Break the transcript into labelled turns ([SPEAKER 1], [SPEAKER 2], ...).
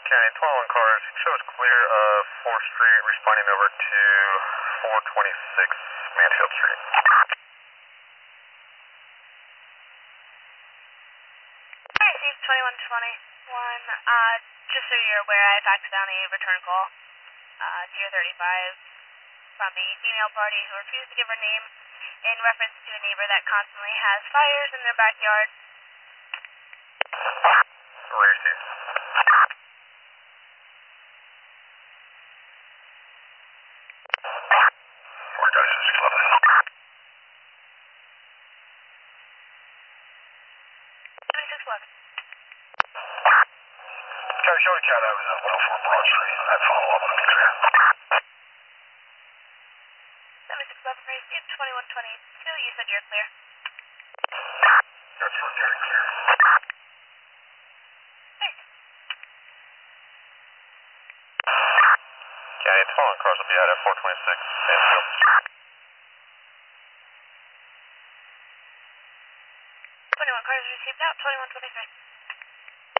[SPEAKER 1] County, 21 cars, shows clear of 4th Street, responding over to 426 Mansfield Street.
[SPEAKER 2] I received 2121. Just so you're aware, I've accidentally returned call, 035 from a female party who refused to give her name in reference to a neighbor that constantly has fires in their backyard.
[SPEAKER 1] Received. Mark out 611.
[SPEAKER 2] 7611.
[SPEAKER 1] County, show the cat I was at 104 Broad Street. I'd follow up on the clear.
[SPEAKER 2] 7611 received 2122. You said you're clear.
[SPEAKER 1] That's for County clear. County, 21 cars will be out at 426 Mansfield.
[SPEAKER 2] 21 cars received out, 2123.